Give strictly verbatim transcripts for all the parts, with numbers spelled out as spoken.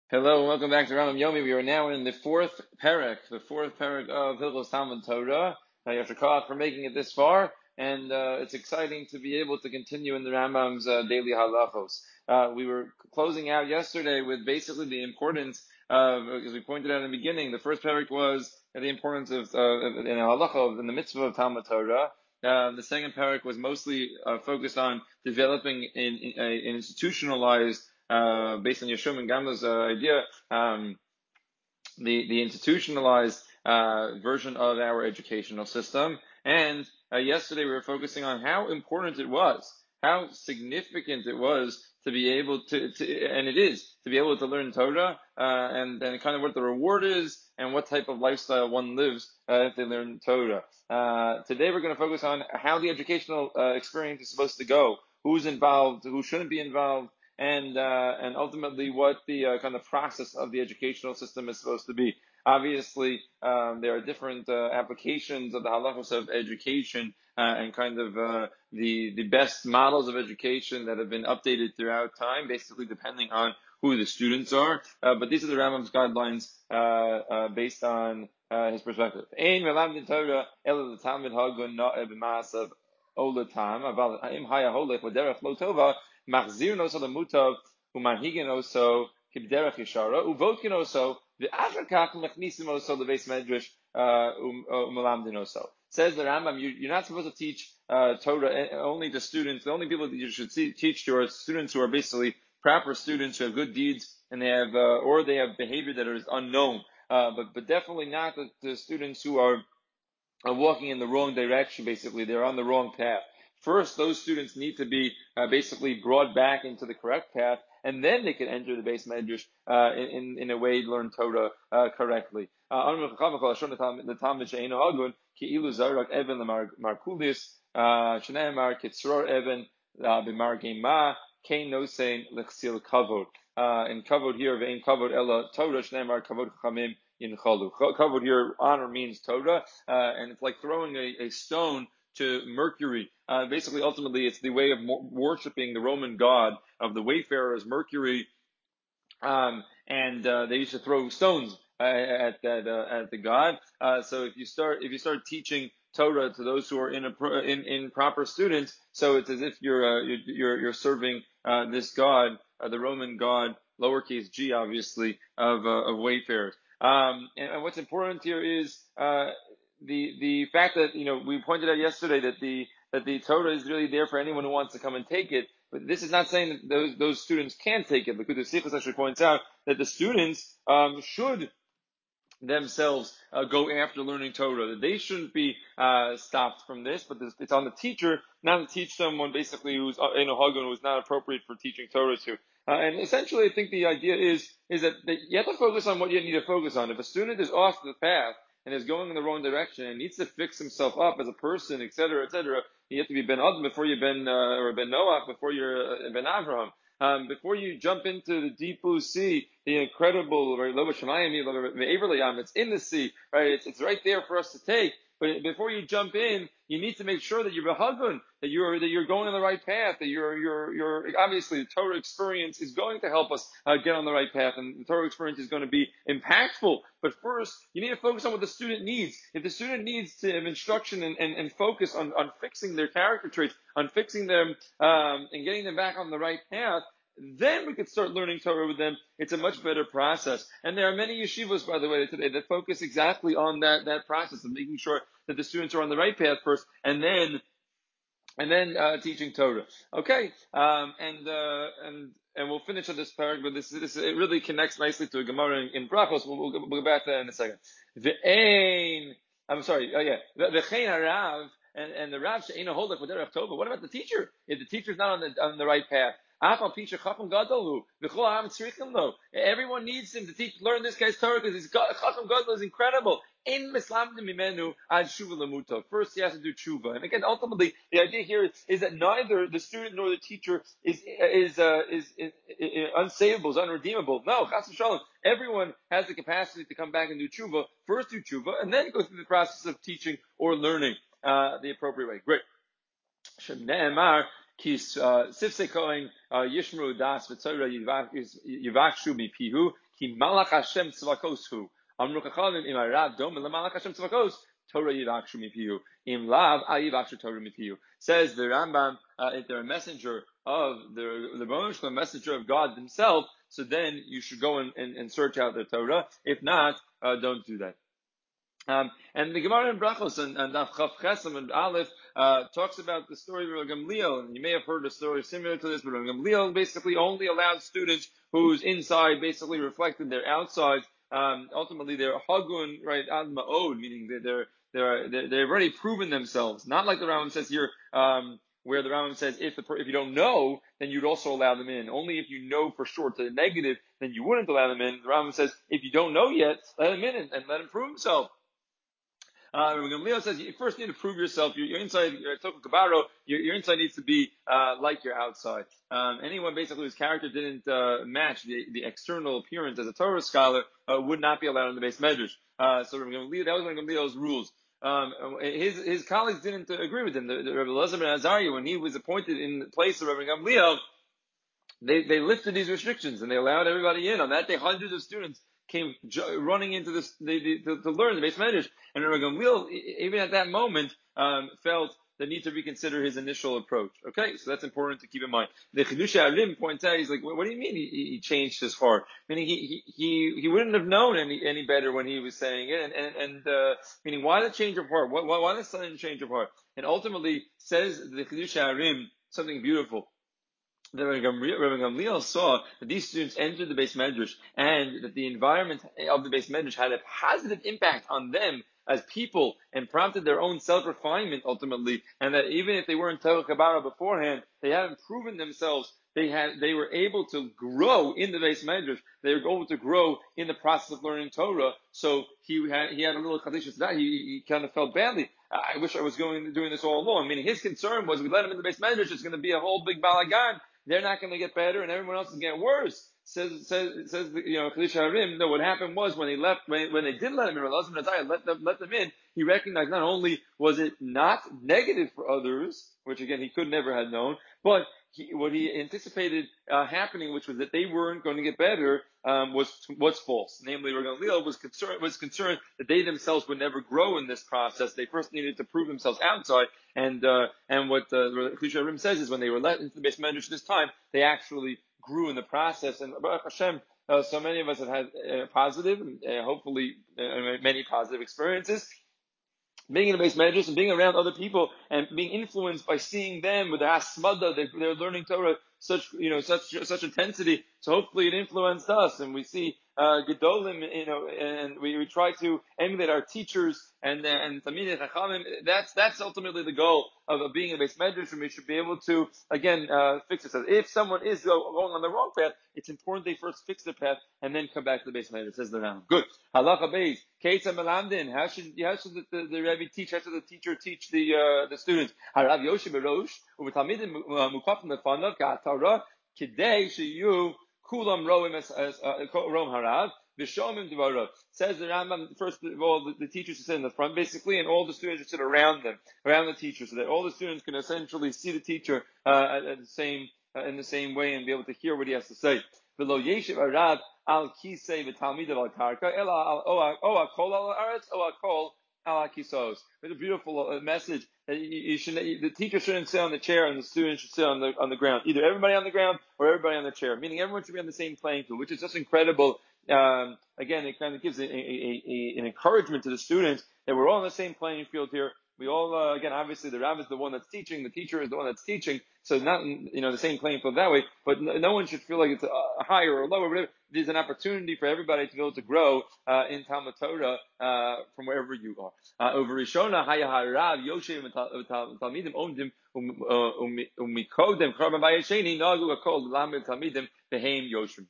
Hello and welcome back to Rambam Yomi. We are now in the fourth parak, the fourth parak of Hilchos Talmud Torah. Yashar for making it this far, and uh, it's exciting to be able to continue in the Rambam's uh, daily halachos. Uh, we were closing out yesterday with basically the importance of, as we pointed out in the beginning, the first parak was the importance of uh, in halacha, in the mitzvah of Talmud Torah. Uh, the second parak was mostly uh, focused on developing an, an institutionalized uh, based on Yeshua and Gamla's uh, idea, um, the, the institutionalized uh, version of our educational system. And uh, yesterday we were focusing on how important it was, how significant it was to be able to, to and it is, to be able to learn Torah, uh, and, and kind of what the reward is, and what type of lifestyle one lives uh, if they learn Torah. Uh, today we're going to focus on how the educational uh, experience is supposed to go, who's involved, who shouldn't be involved, and uh, and ultimately what the uh, kind of process of the educational system is supposed to be. Obviously, um, there are different uh, applications of the halachos of education uh, and kind of uh, the the best models of education that have been updated throughout time, basically depending on who the students are. Uh, but these are the Rambam's guidelines uh, uh, based on uh, his perspective. Ein melamdin Torah ela l'talmid hagun na'eh b'ma'asav olatam, aval ha'im haya holech v'derech lo tova, machzir noso lemutav umanhigin oso kibderech yishara uvotkin oso v'achar kach mechnisim oso lebeis medrash umelamdin oso. Says the Rambam, you, you're not supposed to teach uh, Torah only to students. The only people that you should see, teach to are students who are basically proper students who have good deeds and they have uh, or they have behavior that is unknown. Uh, but but definitely not the, the students who are are walking in the wrong direction, basically. They're on the wrong path. First, those students need to be uh, basically brought back into the correct path, and then they can enter the base medrash uh, in, in a way to learn Torah uh, correctly. The Talmud she'eino hagun ki'ilu zarak even lemarkulis shneimar kitzror even b'margei ma kein nosein l'chsil kavod. And kavod here, ve'in kavod ella Torah shneimar kavod chachamim in chalu. Kavod here, honor means Torah, uh, and it's like throwing a, a stone to Mercury. Uh, basically, ultimately, it's the way of worshiping the Roman god of the wayfarers, Mercury, um, and uh, they used to throw stones uh, at that uh, at the god. Uh, so if you start if you start teaching Torah to those who are in a in, in proper students, so it's as if you're uh, you're you're serving uh, this god, uh, the Roman god, lowercase g, obviously, of uh, of wayfarers. Um, and, and what's important here is uh, the the fact that you know we pointed out yesterday that the that the Torah is really there for anyone who wants to come and take it. But this is not saying that those those students can take it. Because the Sichos actually points out that the students um, should themselves uh, go after learning Torah. That they shouldn't be uh, stopped from this, but this, it's on the teacher not to teach someone basically who's in a hagun who's not appropriate for teaching Torah to. Uh, and essentially, I think the idea is is that, that you have to focus on what you need to focus on. If a student is off the path and is going in the wrong direction and needs to fix himself up as a person, et cetera, et cetera, you have to be Ben Adam before you Ben uh, or Ben Noach before you're uh, Ben Avraham. Um, before you jump into the deep blue sea, the incredible, it's in the sea, right? It's, it's right there for us to take. But before you jump in, you need to make sure that you're behagun, that you're that you're going on the right path, that you're you're you're obviously the Torah experience is going to help us uh, get on the right path, and the Torah experience is going to be impactful. But first, you need to focus on what the student needs. If the student needs to have instruction and, and, and focus on, on fixing their character traits, on fixing them um, and getting them back on the right path, then we could start learning Torah with them. It's a much better process. And there are many yeshivos, by the way, today that focus exactly on that, that process of making sure that the students are on the right path first, and then, and then, uh, teaching Torah. Okay? Um, and, uh, and, and we'll finish on this paragraph, but this, this, it really connects nicely to a Gemara in, in Brachos. We'll, we'll, we'll go back to that in a second. Ve'ein, I'm sorry, oh yeah, ve'chein harav, and, and the Rav she'eino holech v'derech tova. What about the teacher? If the teacher's not on the, on the right path, everyone needs him to teach, learn this guy's Torah because his Chacham Gadol is incredible. In Mislamdim Mimenu ad Shuva Lamuta. First, he has to do tshuva, and again, ultimately, the idea here is, is that neither the student nor the teacher is is uh, is, is, is unsavable, is unredeemable. No, Chas v'Shalom. Everyone has the capacity to come back and do tshuva. First, do tshuva, and then go through the process of teaching or learning uh, the appropriate way. Great. Shemne'emar kis sifse kohen yishmru das v'tzora yivakshu mipihu Ki malach Hashem tzvakoshu. Amru chachamim im harav dom lemalach Hashem tzvakos. Torah yivakshu mipiyu. Im lav al yivakshu Torah mipiyu. Says the Rambam, uh, if they're a messenger of the the Baruch Hu, messenger of God himself, so then you should go and, and, and search out the Torah. If not, uh, don't do that. Um, and the Gemara in Brachos and, and Chav Chesam and Aleph uh, talks about the story of Rav Gamliel, and you may have heard a story similar to this, but Rav Gamliel basically only allowed students whose inside basically reflected their outside. Um, ultimately, they're hagun, right, ad ma'od, meaning that they're they're they're they've already proven themselves. Not like the Rambam says here, um, where the Rambam says if the if you don't know, then you'd also allow them in. Only if you know for sure to the negative, then you wouldn't allow them in. The Rambam says if you don't know yet, let him in and, and let him prove himself. Uh, Gamliel says you first need to prove yourself. Your, your inside, your, your, your inside needs to be uh, like your outside. Um, anyone basically whose character didn't uh, match the, the external appearance as a Torah scholar uh, would not be allowed in the base medrash. Uh, so Gamliel, that was one of Gamliel's rules. Um, his his colleagues didn't agree with him. The, the Rebbe Elazar ben Azariah, when he was appointed in the place of Rebbe Gamliel, they they lifted these restrictions and they allowed everybody in. On that day, hundreds of students came running into this the, the, to, to learn the base medrash, and Rebbe Gamliel, even at that moment, um, felt the need to reconsider his initial approach. Okay, so that's important to keep in mind. The Chidush Arim points out, he's like, what, what do you mean he, he changed his heart? Meaning he he he wouldn't have known any any better when he was saying it, and and, and uh, meaning why the change of heart? Why why, why the sudden change of heart? And ultimately says the Chidush Arim something beautiful. The Rebbe Gamliel saw that these students entered the base medrash and that the environment of the base medrash had a positive impact on them as people and prompted their own self-refinement ultimately, and that even if they weren't Torah Kabbalah beforehand, they hadn't proven themselves. They had, they were able to grow in the base medrash. They were able to grow in the process of learning Torah. So he had, he had a little kaddish to that. He, he kind of felt badly. I wish I was going doing this all along. Meaning his concern was we let him in the base medrash, it's going to be a whole big balagan. They're not going to get better, and everyone else is going to get worse. Says says says you know Chidush Harim. No, what happened was when they left, when, when they did let him in, let them let them in. He recognized not only was it not negative for others, which again he could never have known, but he, what he anticipated uh, happening, which was that they weren't going to get better, um, was was false. Namely, Rav Gamliel was concerned was concerned that they themselves would never grow in this process. They first needed to prove themselves outside, and uh, and what uh, Chidush Harim says is when they were let into the base medrash this time, they actually grew in the process. And Baruch Hashem, uh, so many of us have had uh, positive, uh, hopefully uh, many positive experiences being in the base medrash and being around other people and being influenced by seeing them with the asmada, they're, they're learning Torah such you know such such intensity. So hopefully it influenced us, and we see uh, gedolim, you know, and we, we try to emulate our teachers and and Talmidei Chachamim. That's that's ultimately the goal of, of being in the base medrash, and we should be able to again uh, fix it. So if someone is going on the wrong path, it's important they first fix the path and then come back to the base medrash. Says the Ram. Good. Halacha beis. Keitza melamdin. How should how should the, the, the Rebbe teach? How should the teacher teach the uh, the students? Harav Yoshi berosh u'v'talmidim mukafim lefanav ka'atara kidei sheyu kulam roim as rom harav v'shomim dvarav. Says the Rambam. First of all, the, the teachers should sit in the front, basically, and all the students should sit around them, around the teacher, so that all the students can essentially see the teacher uh, at, at the same uh, in the same way and be able to hear what he has to say. V'lo yeshiv harav al kisei v'talmid al karka ela o akol al aretz o akol al kisos. It's a beautiful uh, message. You, you should, the teacher shouldn't sit on the chair and the student should sit on the on the ground. Either everybody on the ground or everybody on the chair. Meaning everyone should be on the same playing field, which is just incredible. Um, again, it kind of gives a, a, a, an encouragement to the students that we're all on the same playing field here. We all, uh, again, obviously the rabbi is the one that's teaching, the teacher is the one that's teaching, so not, you know, the same playing field that way, but no, no one should feel like it's a higher or lower. There's an opportunity for everybody to be able to grow, uh, in Talmud Torah, uh, from wherever you are. Over Rishona, Haya Harav, Yoshem, Talmidim, Omdim, Umikodem, Karban Bayesheni, Nagu Akol, Lamed Talmidim, Behem Yoshim.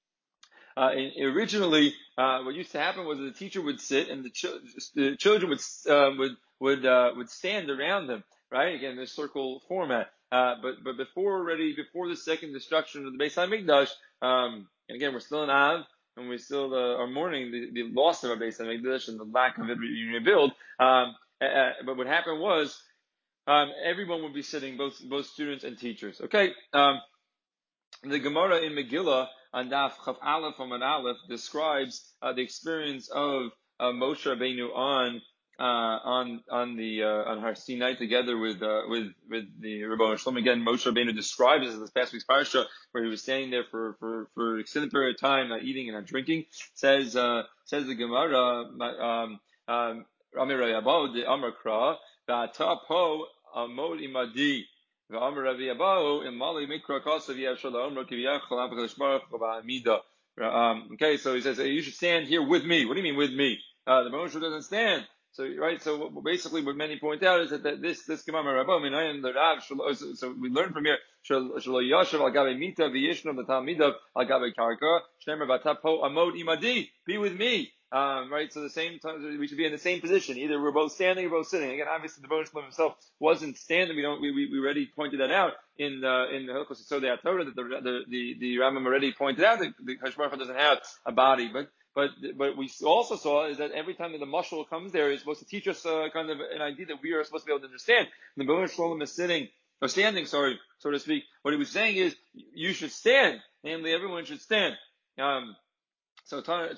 Uh, originally, uh, what used to happen was the teacher would sit and the, ch- the children would, uh, would, would, uh, would stand around them, right? Again, this circle format. Uh, but, but before already, before the second destruction of the Beis HaMikdash, um, and again, we're still in Av, and we still, uh, are mourning the, the loss of our Beis HaMikdash and the lack of it being rebuilt. Um, uh, but what happened was, um, everyone would be sitting, both, both students and teachers. Okay? Um, The Gemara in Megillah on Daf Chav Aleph Amud Aleph describes uh, the experience of uh, Moshe Rabbeinu on uh, on on the uh, on Har Sinai together with uh, with with the Rebbeinu Shalom. Again, Moshe Rabbeinu describes this in this past week's parsha where he was standing there for for for an extended period of time, not eating and not drinking. Says uh, says the Gemara, um, um, Amir Rabbaud the Amar Kra V'ata Po Amod Imadi. Um, okay, so he says, hey, you should stand here with me. What do you mean with me? Uh, the Moshe doesn't stand. So, right, so what, basically what many point out is that, that this, this Gemara Rabba, I mean, I am the Rav, so, so we learn from here, Shalo Yashav al Gabe Mita, V'yishnav the Talmidav al Gabe Karka, Shnemer Vatapo Amod Imadi, be with me. Um, right, so the same time, we should be in the same position. Either we're both standing or both sitting. Again, obviously the Rebbeinu Shalom himself wasn't standing. We don't, we, we, we already pointed that out in, uh, in the Hilchos Yisodei HaTorah that the, the, the, the Rambam already pointed out that the Kadosh Baruch Hu doesn't have a body. But, but, but we also saw is that every time that the mashal comes there, it's supposed to teach us, uh, kind of an idea that we are supposed to be able to understand. The Rebbeinu Shalom is sitting, or standing, sorry, so to speak. What he was saying is, you should stand. Namely, everyone should stand. Um, So Moshe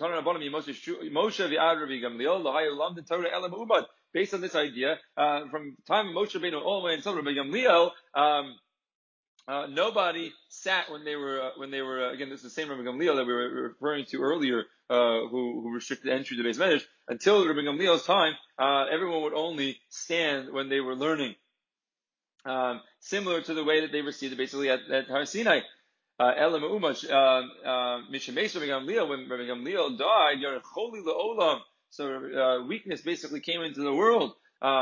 Gamliel Torah Elam Umad. Based on this idea, uh, from the time of Moshe Rabbeinu all the way until Rabbi Gamliel, um, uh, nobody sat when they were uh, when they were uh, again. This is the same Rabbi Gamliel that we were referring to earlier, uh, who, who restricted entry to the Beis Medrash. Until Rabbi Gamliel's time, uh, everyone would only stand when they were learning. Um, similar to the way that they received it basically at, at Har Sinai. Elam Umash, Mishemesh Rabbi Gamliel, when Rabbi Gamliel died, Yarecholi Le'olam, so uh, weakness basically came into the world.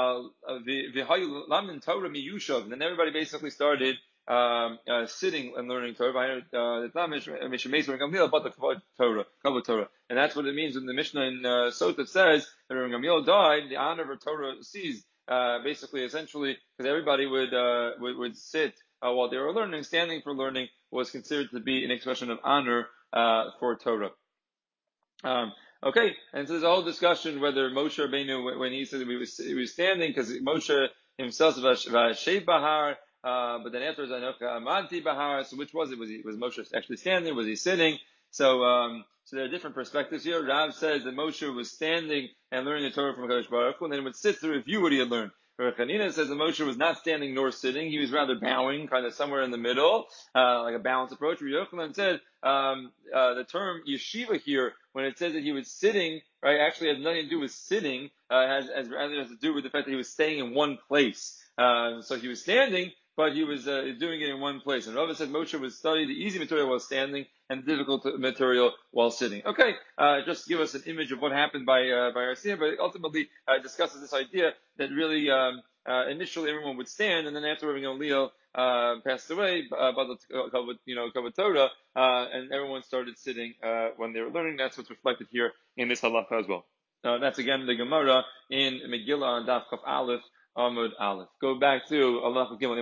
V'hayu Lamin Torah Miyushav, and then everybody basically started um, uh, sitting and learning Torah. Mishemesh Rabbi Gamliel, but the Kavod Torah, Kavod Torah, and that's what it means when the Mishnah in uh, Sotah says that Rabbi Gamliel died, the honor of her Torah ceased. Uh, basically, essentially, because everybody would, uh, would would sit uh, while they were learning. Standing for learning was considered to be an expression of honor uh, for Torah. Um, okay, and so there's a whole discussion whether Moshe Rabbeinu, when he said he was, he was standing, because Moshe himself was Vashev Bahar, uh, but then afterwards Anocha Amanti Bahar. So which was it? Was he was Moshe actually standing? Was he sitting? So, um, so there are different perspectives here. Rav says that Moshe was standing and learning the Torah from Kadosh Baruch Hu, and then would sit to review what he had learned. Rav Chanina says that Moshe was not standing nor sitting; he was rather bowing, kind of somewhere in the middle, uh, like a balanced approach. Rav Yochanan said um, uh, the term yeshiva here, when it says that he was sitting, right, actually has nothing to do with sitting. Uh, has, has rather has to do with the fact that he was staying in one place. Uh, so he was standing, but he was uh, doing it in one place. And Rava said Moshe would study the easy material while standing and the difficult material while sitting. Okay, uh, just to give us an image of what happened by uh, by Arsia, but ultimately uh, discusses this idea that really um, uh, initially everyone would stand, and then after Rabbi Gamliel uh, passed away, uh, you know, Kavod Torah, uh, and everyone started sitting uh, when they were learning. That's what's reflected here in this halacha as well. Uh, that's again the Gemara in Megillah and Daf Chaf Aleph. Amud Aleph. Go back to Allah Gimel.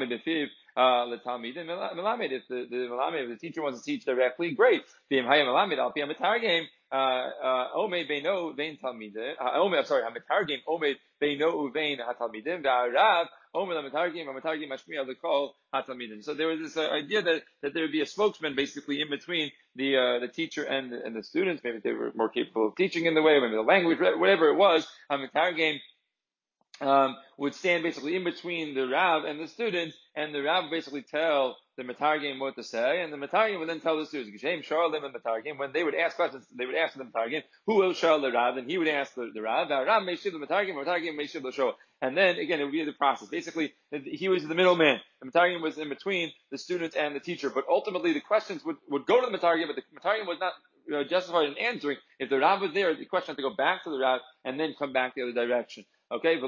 If the the Melamed, if the teacher wants to teach directly, great. The I'll be a Mitargim. Omed Beino Vein Talmidim. Omed, I'm sorry, Hamitargim. Omed Beino Uvein Hatalmidim. Va'arav Omed Hamitargim. Hamitargim Mashmiya Lekol Hatalmidim. So there was this uh, idea that that there would be a spokesman basically in between the uh, the teacher and and the students. Maybe they were more capable of teaching in the way, maybe the language, whatever it was. Hamitargim. Um, would stand basically in between the Rav and the students, and the Rav would basically tell the Matargim what to say, and the Matargim would then tell the students, Geshem Sharlim and Matargim, when they would ask questions, they would ask the Matargim, who will Shar the Rav, and he would ask the, the Rav, Rav may shiv the Matargim, Matargim may shiv the Shor. And then, again, it would be the process. Basically, he was the middleman. The Matargim was in between the students and the teacher, but ultimately the questions would, would go to the Matargim, but the Matargim was not you know, justified in answering. If the Rav was there, the question had to go back to the Rav, and then come back the other direction. Okay, the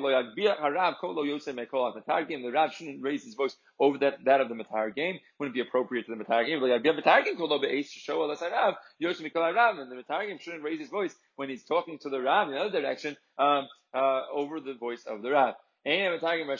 Rav shouldn't raise his voice over that, that of the Matargim. Wouldn't be appropriate to the Matargim. And the Matargim shouldn't raise his voice when he's talking to the Rav in the other direction, um, uh, over the voice of the Rav. Uh,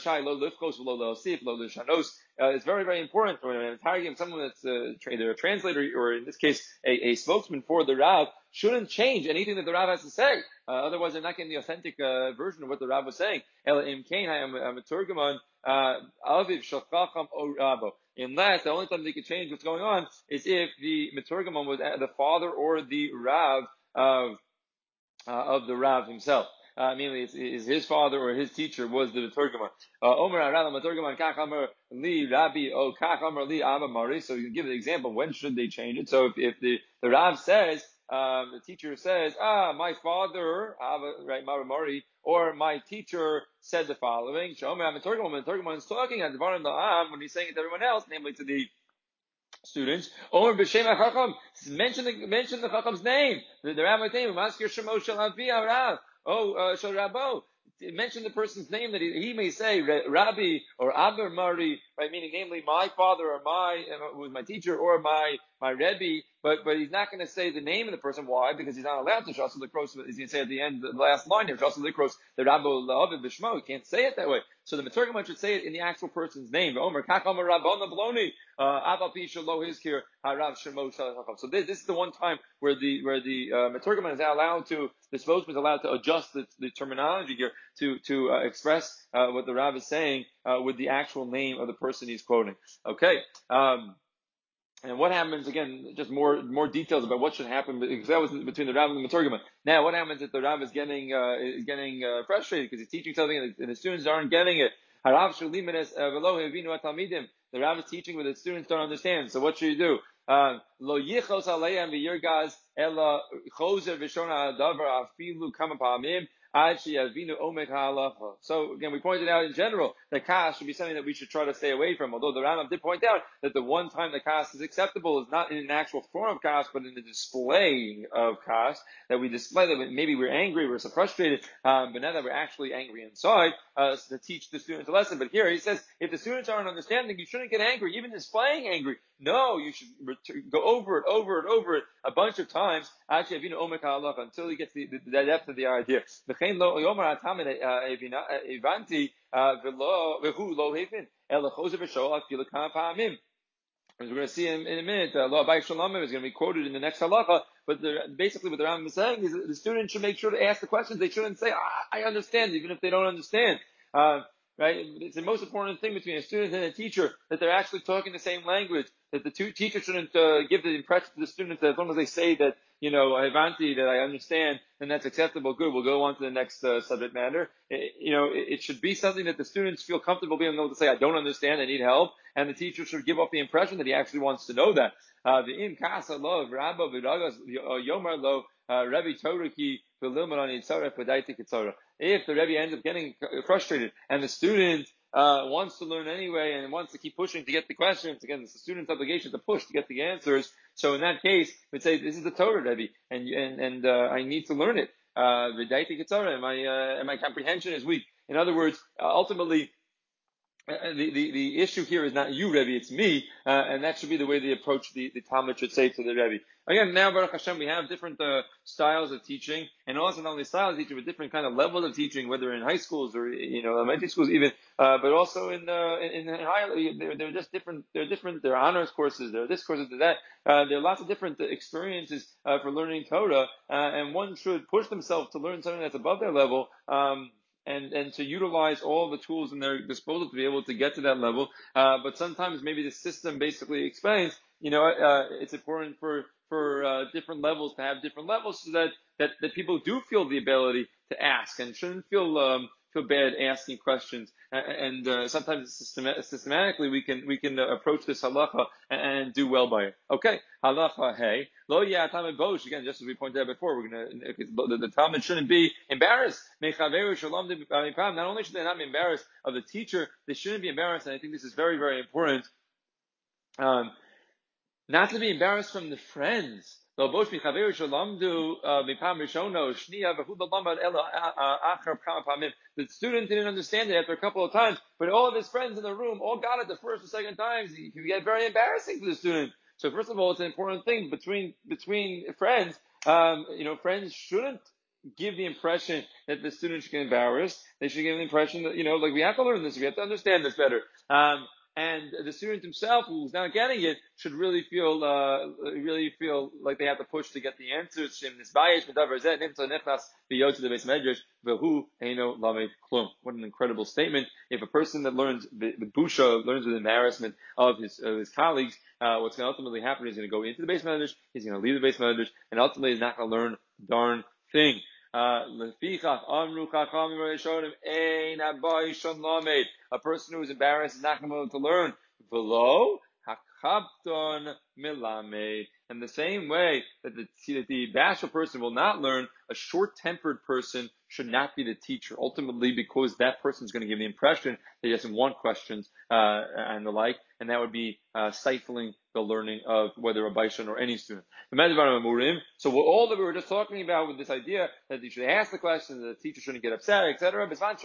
it's very, very important when a Matargim, someone that's uh, either a translator or in this case a, a spokesman for the Rav, shouldn't change anything that the Rav has to say. Uh, otherwise, they're not getting the authentic uh, version of what the Rav was saying. Ela im kain, I am a Turgaman, Aviv Shachacham O Rabo. unless the only time they could change what's going on is if the Meturgamon was the father or the Rav of uh, of the Rav himself. Uh, mainly, it's, it's his father or his teacher was the Meturgamon. Omer Rav Meturgamon Kach Amar Li Rabbi O Kach Amar Li Abba Mari. So you can give an example. When should they change it? So if, if the the Rav says, um, the teacher says, ah, my father, Abba, right, Mara Mari, or my teacher said the following. Shomer Meturgamon. Meturgamon is talking at the bottom of the Am when he's saying it to everyone else, namely to the students, or b'shem hachacham, mention the mention the chacham's name, the, the rabbi's name, maskir shemo shel avi harav, oh uh, shel rabbo. Mention the person's name that he, he may say Rabbi or Abba Mari, right? Meaning, namely, my father or my uh, who was my teacher or my my Rebbe, but but he's not going to say the name of the person. Why? Because he's not allowed to. Shasal Likros, he's going to say at the end, the last line here, Shasal Likros, the Rabbo La'avid B'Shmo. He can't say it that way. So the Meturgamon should say it in the actual person's name. Omer Kacham Rabbon Bloni. Uh, so this, this is the one time where the where the uh, Meturgamon is allowed to, the spokesman is allowed to adjust the, the terminology here to to uh, express uh, what the Rav is saying uh, with the actual name of the person he's quoting. Okay. Um, And what happens, again, just more more details about what should happen, because that was between the Rav and the Meturgamon. Now, what happens if the Rav is getting uh, is getting uh, frustrated because he's teaching something and the, and the students aren't getting it? The Rav is teaching, but the students don't understand. So what should you do? Lo yichos aleihem v'yirgaz ela chozer v'shona hadavar afilu kama pa'amim. So again, we pointed out in general that kas should be something that we should try to stay away from. Although the Rambam did point out that the one time that kas is acceptable is not in an actual form of kas, but in the display of kas, that we display that maybe we're angry, we're so frustrated, um, but now that we're actually angry inside, uh, to teach the students a lesson. But here he says, if the students aren't understanding, you shouldn't get angry, even displaying angry. No, you should return, go over it, over it, over it a bunch of times, actually, until he gets the, the, the depth of the idea. We're going to see in, in a minute, uh, Lo Abayis Shalom is going to be quoted in the next halacha, but the, basically what the Rambam is saying is that the students should make sure to ask the questions. They shouldn't say, ah, I understand, even if they don't understand. Uh, right? It's the most important thing between a student and a teacher, that they're actually talking the same language, that the two teachers shouldn't uh, give the impression to the students that as long as they say that, you know, Havanti, that I understand, then that's acceptable. Good, we'll go on to the next uh, subject matter. It, you know, it, it should be something that the students feel comfortable being able to say, I don't understand, I need help, and the teacher should give off the impression that he actually wants to know that. Uh, the im kasa lo rabba v'ragas yomar lo Rebbe Toraki v'lilman yitzarech v'daiti kitzara. If the Rebbe ends up getting frustrated and the student uh, wants to learn anyway and wants to keep pushing to get the questions, again, it's the student's obligation to push to get the answers. So in that case, we'd say, this is the Torah, Rebbe, and and and uh, I need to learn it. V'daiti kitzara, and my uh, and my comprehension is weak. In other words, uh, ultimately, Uh, the, the, the issue here is not you, Rebbe, it's me, uh, and that should be the way the approach the, the Talmud should say to the Rebbe. Again, now, Baruch Hashem, we have different uh, styles of teaching, and also not only styles of teaching, but different kind of levels of teaching, whether in high schools or, you know, elementary schools even, uh, but also in, uh, in, in higher, they're, they're just different, they're different, they're honors courses, they're this courses, they're that, uh, there are lots of different experiences, uh, for learning Torah, uh, and one should push themselves to learn something that's above their level, um, and, and to utilize all the tools in their disposal to be able to get to that level. Uh, but sometimes maybe the system basically explains, you know, uh, it's important for, for, uh, different levels to have different levels so that, that, that people do feel the ability to ask and shouldn't feel, um, feel bad asking questions. And, uh, sometimes system- systematically we can, we can approach this halacha and, and do well by it. Okay. Halacha, hey. Lo Talmud bosh, again, just as we pointed out before, we're gonna, the, the Talmud shouldn't be embarrassed. Not only should they not be embarrassed of the teacher, they shouldn't be embarrassed, and I think this is very, very important, um, not to be embarrassed from the friends. The student didn't understand it after a couple of times, but all of his friends in the room all got it the first or second times. It can get very embarrassing for the student. So first of all, it's an important thing between between friends. Um, you know, friends shouldn't give the impression that the student should get embarrassed. They should give the impression that, you know, like, we have to learn this, we have to understand this better. Um, and the student himself, who's not getting it, should really feel, uh, really feel like they have to push to get the answers. What an incredible statement! If a person that learns with busha, learns with embarrassment of his of his colleagues, uh, what's going to ultimately happen is he's going to go into the base medrash, he's going to leave the base medrash, and ultimately he's not going to learn a darn thing. Uh, a person who is embarrassed is not going to be able to learn. Below, hakabton milame. In the same way that the, that the bashful person will not learn, a short-tempered person should not be the teacher. Ultimately, because that person is going to give the impression that he doesn't want questions uh, and the like, and that would be uh, stifling the learning of whether a Baishan or any student. So all that we were just talking about with this idea that you should ask the question, that the teacher shouldn't get upset, et cetera. Because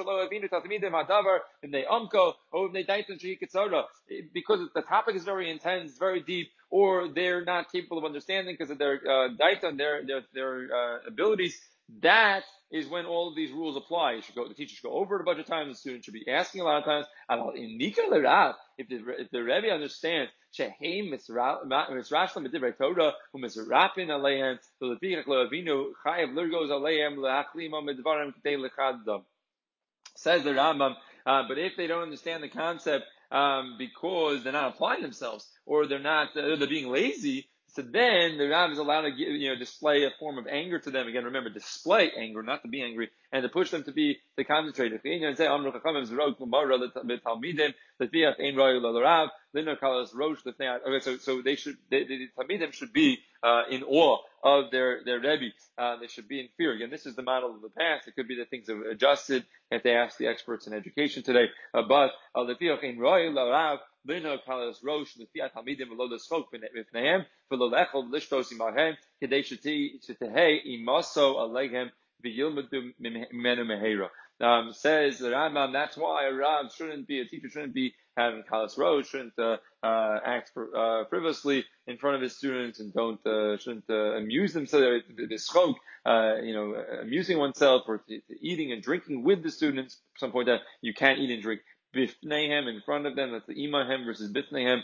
the topic is very intense, very deep, or they're not capable of understanding because of their uh, daita, their their their uh, abilities. That is when all of these rules apply. You should go, the teacher should go over it a bunch of times. The student should be asking a lot of times. If the if the Rebbe understands sheheim misrashlam b'divrei Torah u'misrapin aleihem v'lefichach lo'avinu chayav lirgos aleihem le'achlimo midvarim k'tei lechadam. Says the Rambam, uh, but if they don't understand the concept um, because they're not applying themselves or they're not, uh, they're being lazy, so then the Rav is allowed to give, you know, display a form of anger to them. Again, remember, display anger, not to be angry, and to push them to be to concentrate. Okay, so so they should, they, the Talmidim should be uh, in awe of their their Rebbe. Uh, they should be in fear. Again, this is the model of the past. It could be that things have adjusted if they ask the experts in education today. Uh, but Lino Kalas Rosh, the Fiat Hamidim, below the smoke, Bifnehem, for the Lechel, Lishtos Imahem, Kadeshati, Sitahe, Imaso, Aleghem, Viyilmadu Menu Mehera. Um, says the Rambam, that's why a Rav shouldn't be, a teacher shouldn't be having Kalas Rosh, shouldn't, uh, uh, act, uh, frivolously in front of his students and don't, uh, shouldn't, uh, amuse themselves, the smoke, uh, you know, amusing oneself or to, to eating and drinking with the students. At some point that you can't eat and drink Bifnehem, in front of them. That's the Imahem versus Bifnehem.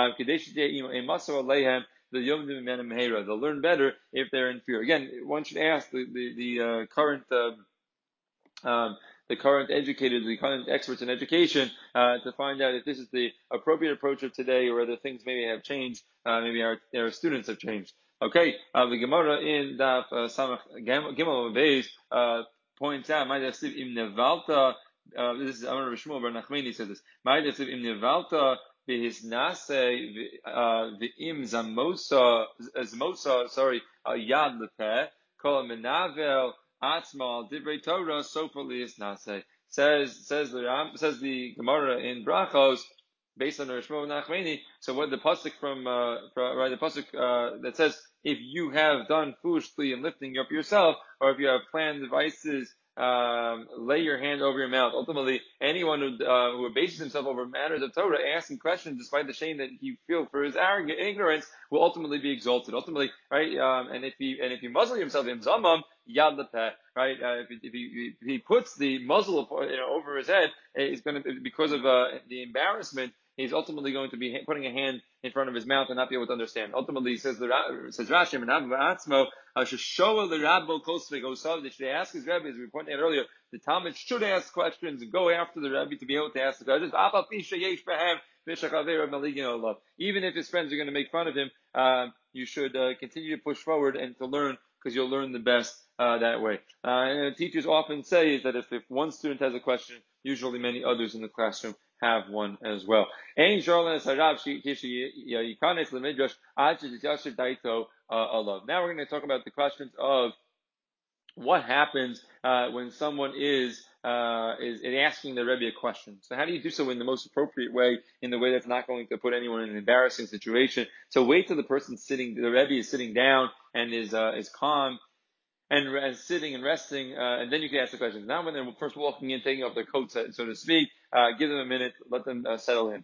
The Yomdim Menem Mehera. They'll learn better if they're in fear. Again, one should ask the the, the uh, current uh, um, the current educators, the current experts in education, uh, to find out if this is the appropriate approach of today, or whether things maybe have changed. Uh, maybe our, our students have changed. Okay, uh, the Gemara in Daf uh, Samach Gimel Beis uh, points out, "My Dasiv im Nevalta." Uh, this is Amar Rishmuel Bar Nachmani says this. Ma'idesiv im nevalta v'his nase v'im zamosa zamosa sorry yad lepeh kol menavel atzma divrei Torah sofa liis nase. Says says the Ram, says the Gemara in Brachos based on the Rishmuel Nachmani. So what the pasuk from uh, from, right the pasuk uh, that says, if you have done foolishly in lifting up yourself, or if you have planned devices, Um, lay your hand over your mouth. Ultimately, anyone who uh, who bases himself over matters of Torah, asking questions despite the shame that he feels for his arrogant ignorance, will ultimately be exalted. Ultimately, right? Um, and if he and if he muzzle himself in zamam yad lepeh, right? Uh, if, he, if he if he puts the muzzle you know, over his head, it's going to, because of uh, the embarrassment, he's ultimately going to be putting a hand in front of his mouth and not be able to understand. Ultimately, says the says Rashi, Sheshoa the Rabbo Kosvei Gosav, they should ask his Rebbe, as we pointed out earlier, the Talmud should ask questions and go after the Rebbe to be able to ask the questions. Even if his friends are going to make fun of him, uh, you should uh, continue to push forward and to learn, because you'll learn the best uh, that way. Uh, and teachers often say that if, if one student has a question, usually many others in the classroom have one as well. Now we're going to talk about the questions of what happens uh, when someone is uh, is asking the Rebbe a question. So how do you do so in the most appropriate way, in the way that's not going to put anyone in an embarrassing situation? So wait till the person sitting, the Rebbe is sitting down and is uh, is calm and, and sitting and resting, uh, and then you can ask the questions. Now when they're first walking in, taking off their coats, so to speak, uh, give them a minute, let them uh, settle in.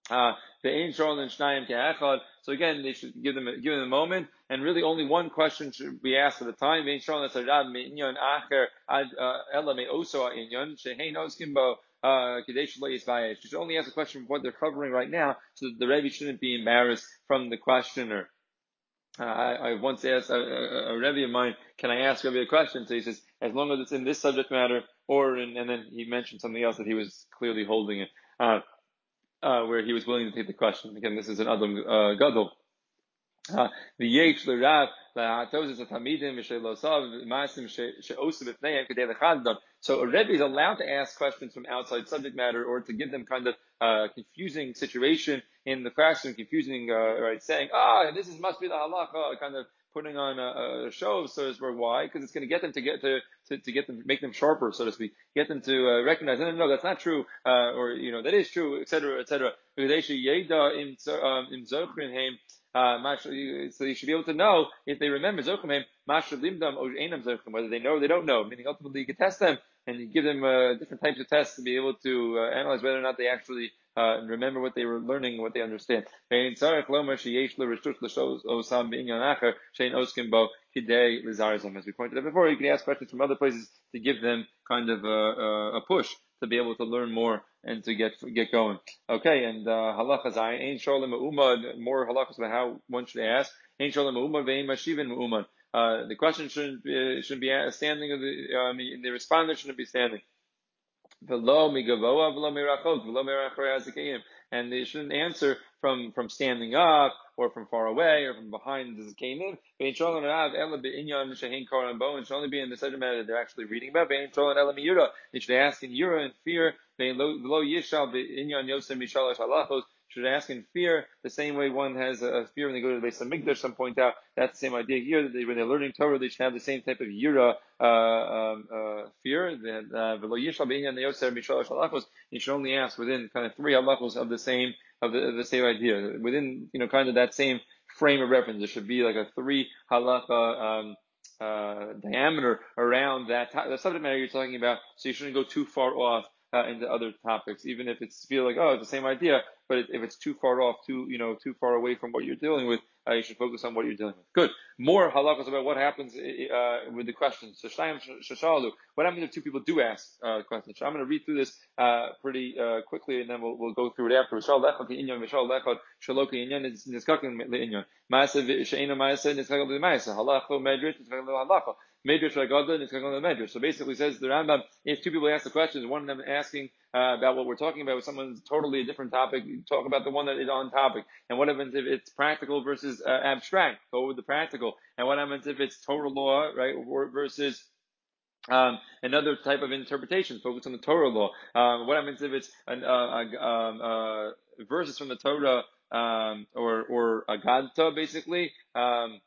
Uh, the Ein Shol and Shnayim Ke'echad. So again, they should give them give them a moment, and really only one question should be asked at a time. Ein Shol and Sarad Me'inyan Acher Ad Ela Me'oso Inyan Shehein Oskim Bo Kadesh Lo Yisvayesh. You should only ask a question of what they're covering right now, so that the Rebbe shouldn't be embarrassed from the questioner. Uh, I, I once asked a, a, a Rebbe of mine, "Can I ask Rebbe a question?" So he says, "As long as it's in this subject matter, or in," and then he mentioned something else that he was clearly holding it. Uh, uh, where he was willing to take the question. Again, this is an Adam uh, Gadol. Uh, the Yesh l'Rav la'atozes atamidim v'shelosav masim she'osu b'pneihem k'dei l'chadam. So a Rebbe is allowed to ask questions from outside subject matter, or to give them kind of uh, confusing situation in the classroom, confusing, uh, right, saying, ah, this is must be the halacha, kind of putting on a, a show, so to speak. Why? Because it's going to get them to get to, to, to get them, make them sharper, so to speak, get them to uh, recognize, no, no, no, that's not true, uh, or, you know, that is true, et cetera, et cetera. Uh, so you should be able to know if they remember Zochim Limdam or Einam Zochim, whether they know or they don't know. Meaning ultimately you can test them, and you give them uh, different types of tests to be able to uh, analyze whether or not they actually uh, remember what they were learning, what they understand. As we pointed out before, you can ask questions from other places to give them kind of a, a push to be able to learn more and to get get going. Okay, and halachas uh, ain't sholem umad, more halachas about how one should ask. Ain't sholem umad ve'im mashivin umad. Uh, the question shouldn't be, shouldn't be standing, the, um, the respondent shouldn't be standing. And they shouldn't answer from, from standing up, or from far away, or from behind the zakenim. It should only be in the subject matter that they're actually reading about. They should ask in yura and fear. Should ask in fear, the same way one has a fear when they go to the Beis Hamikdash. Some point out that's the same idea here, that they, when they're learning Torah, they should have the same type of yira uh, um, uh, fear. That uh, you should only ask within kind of three halachos of the same of the, of the same idea, within, you know, kind of that same frame of reference. There should be like a three halacha um, uh, diameter around that the subject matter you're talking about, so you shouldn't go too far off uh, into other topics, even if it's feel like, oh, it's the same idea, but if it's too far off, too, you know, too far away from what you're dealing with, uh, you should focus on what you're dealing with. Good. More halachas about what happens uh, with the questions. So, what happens if two people do ask uh, questions? So I'm going to read through this uh, pretty uh, quickly, and then we'll, we'll go through it after. Medrash Agadah and Medrash. So basically, says the Rambam, if two people ask the questions, one of them asking uh, about what we're talking about with someone's totally a different topic, you talk about the one that is on topic. And what happens if it's practical versus uh, abstract? Go with the practical. And what happens if it's Torah law, right, versus Um, another type of interpretation, focus on the Torah law. Um, what happens if it's an, uh, um, uh, verses from the Torah, um, or, or Agadta, basically, um,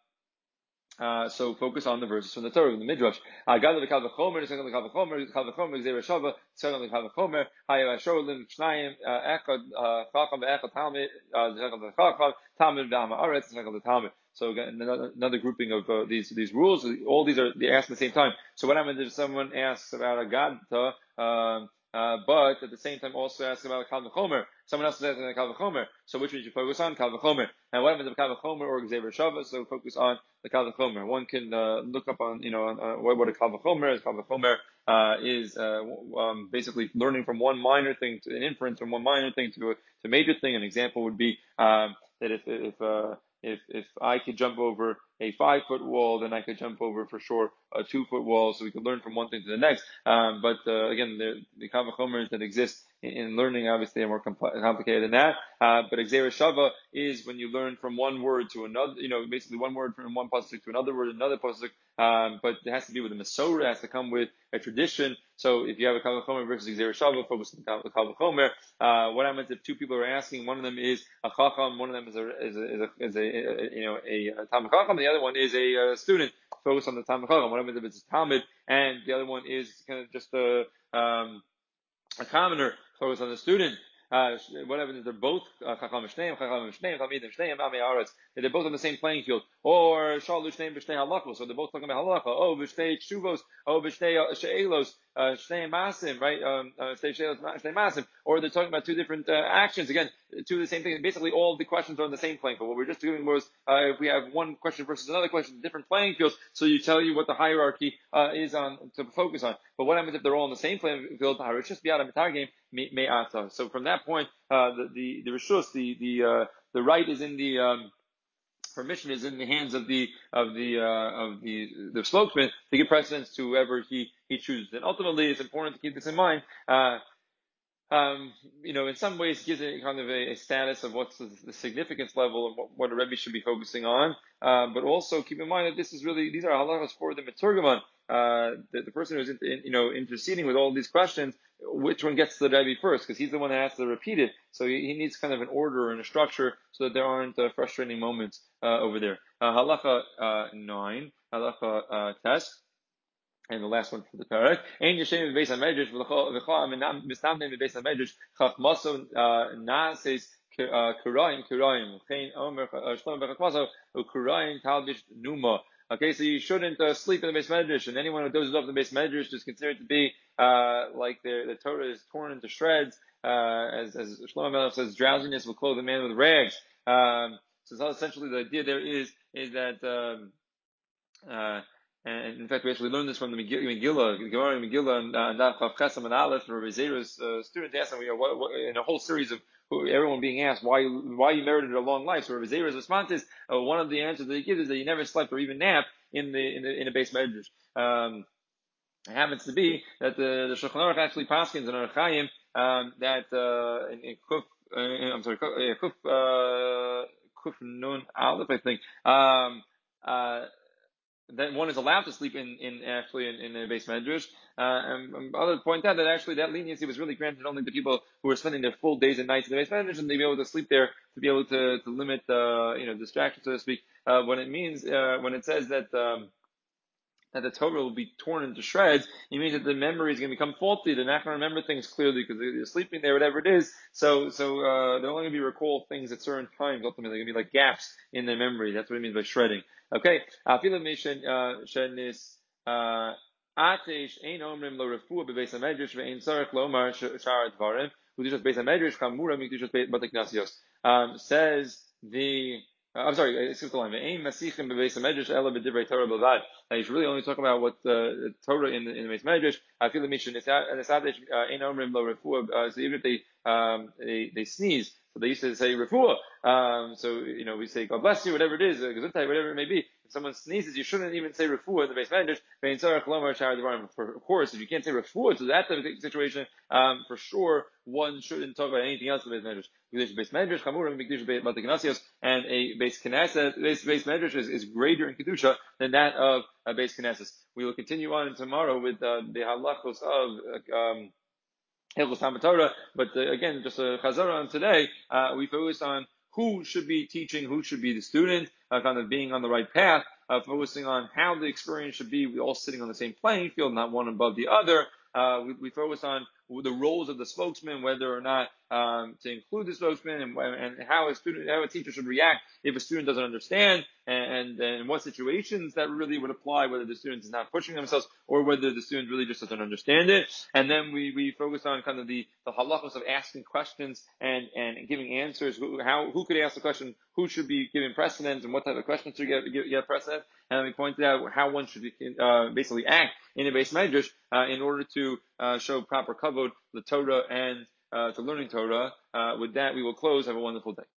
Uh, so focus on the verses from the Torah, the Midrash. Agad the Kalvachomer, second the Kalvachomer, Kalvachomer, Xer Shava, second the Kalvachomer, Hayah Sholim, Shnayim, Echad, Chacham, Echad, Talmud, second the Chacham, Talmud, Dama Aretz, second the Talmud. So again, another, another grouping of uh, these these rules. All these are they asked at the same time. So what happens if someone asks about Agad, um, uh, but at the same time also asks about Kal V'chomer? Someone else is asking about Kal V'chomer. So which one should you focus on? Kal V'chomer. And what happens if Kal V'chomer or Xer Shava? So focus on the Kal V'chomer. One can uh, look up on, you know, on, uh, what, what a Kal V'chomer is. Kal V'chomer uh, is uh, um, basically learning from one minor thing to an inference from one minor thing to a, to a major thing. An example would be um, that if if uh, if if I could jump over a five foot wall, then I could jump over for sure a two foot wall. So we could learn from one thing to the next. Um, but uh, again, the, the Kal V'chomers that exist in, in learning, obviously, are more compl- complicated than that. Uh, but Xer Shava is when you learn from one word to another, you know, basically one word from one pasuk to another word, another pasuk. Um, but it has to be with a Masorah, it has to come with a tradition. So if you have a Kal V'chomer versus Xer Shava, focus on the Kal V'chomer. Uh, what happens if two people are asking? One of them is a Chacham, one of them is a is a, is a, is a, a you know a, a Talmud Chacham, the other one is a, a student. Focus on the Talmud Chacham. What happens if it's a Talmud and the other one is kind of just a um, a commoner? Focus on the student. Uh, what happens if they're both Chacham Shneim, Chacham Shneim, Talmidim Shneim, Amei Aretz? If they're both on the same playing field, or Shalu Shneim B'Shnei Halachos, so they're both talking about Halacha. Oh, B'Shnei Tshuvos, oh, B'Shnei She'elos. uh, Shnei Masim, right? Um, uh, Shnei Masim, or they're talking about two different uh, actions. Again, two of the same thing. Basically, all of the questions are on the same playing field. What we're just doing was, uh, if we have one question versus another question, different playing fields, so you tell you what the hierarchy uh, is on to focus on. But what happens if they're all on the same playing field? It's just beyond a mitar game, me'ata. So from that point, uh, the the the rishus, the the uh, the right is in the um, permission is in the hands of the of the uh, of the the spokesman to give precedence to whoever he he chooses. And ultimately, it's important to keep this in mind. Uh, um, you know, in some ways gives it kind of a, a status of what's the, the significance level of what, what a Rebbe should be focusing on. Uh, but also keep in mind that this is really, these are halachas for the Meturgaman, uh, the, the person who's, in, in, you know, interceding with all these questions, which one gets to the Rebbe first, because he's the one that has to repeat it. So he, he needs kind of an order and a structure so that there aren't uh, frustrating moments, uh, over there. Uh, halacha, uh, nine, halacha, uh, test. And the last one for the parak. Ein yeshem bebeis hamedrash v'chol mistamnim bebeis hamedrash chachmaso naases kuraim kuraim chein omer shlomo bechachmaso ukuraim talbish numa. Okay, so you shouldn't uh, sleep in the base medrash, and anyone who dozes off the base medrash is considered to be uh, like the the Torah is torn into shreds. Uh, as as Shlomo Melech says, drowsiness will clothe a man with rags. Um, so essentially the idea there is is that. Um, uh, And in fact, we actually learned this from the Megillah, Gemara Megillah, and Daf Chesam and Aleph, or Zera's uh, student asked him, you know, what, what, in a whole series of who, everyone being asked why why you merited a long life. So Zera's response is uh, one of the answers that he gives is that you never slept or even napped in the in the in a base medrash. Um, it happens to be that the, the Shulchan Aruch actually paskins in Orach Chaim um, that uh, in, in Kuf, uh, I'm sorry, Kuf uh, Kuf Nun Aleph, I think. Um, uh, that one is allowed to sleep in, in actually in, in a base medrash. Uh, and, and others point out that actually that leniency was really granted only to people who were spending their full days and nights in the base medrash, and they'd be able to sleep there to be able to, to limit, uh, you know, distractions, so to speak. Uh, when it means, uh, when it says that, um, that the Torah will be torn into shreds, it means that the memory is going to become faulty. They're not going to remember things clearly because they're sleeping there, whatever it is. So, so, uh, they're only going to be recall things at certain times. Ultimately, they're going to be like gaps in their memory. That's what it means by shredding. Okay. Afilu mishen, shenis, uh, atesh, ein omrim lo refuah bebeis hamedrash ve'ein tzarech lomar shar advarim, u'dishas beis hamedrash chamura mikdishas batik nasios. Um, says the, uh, I'm sorry, I skipped the line. Ve'ein masichem bebeis hamedrash ela b'divrei Torah b'vad. Uh, he's really only talking about what the uh, Torah in the in the Beis Medrash. I feel the mission is esadesh ein omrim lo refuah. So even if they um they they sneeze, so they used to say refuah. Um, so you know we say God bless you, whatever it is, uh, gesundheit, whatever it may be. If someone sneezes, you shouldn't even say refuah in the Beis Medrash. Ve'in tzarech lomar shar devarim. Of course, if you can't say refuah to that type of situation, um, for sure one shouldn't talk about anything else in the Beis Medrash. Base medrash chamurim mikdusha batik and a base knesset base base medrash is, is greater in kedusha than that of a base knesset. We will continue on tomorrow with uh, the halachos of um, Hilchos Talmud Torah, but uh, again, just a chazara on today. Uh, we focus on who should be teaching, who should be the student, uh, kind of being on the right path, uh, focusing on how the experience should be. We're all sitting on the same playing field, not one above the other. Uh, we, we focus on the roles of the spokesman, whether or not um, to include the spokesman, and, and how a student, how a teacher should react if a student doesn't understand, and, and, and what situations that really would apply, whether the student is not pushing themselves or whether the student really just doesn't understand it. And then we, we focus on kind of the, the halachos of asking questions and, and giving answers. Who, how, who could ask the question? Who should be given precedence, and what type of questions should get, get, get precedence? And we pointed out how one should uh, basically act in a base medrash uh, in order to uh, show proper kavod, the Torah, and uh, to learning Torah. Uh, with that, we will close. Have a wonderful day.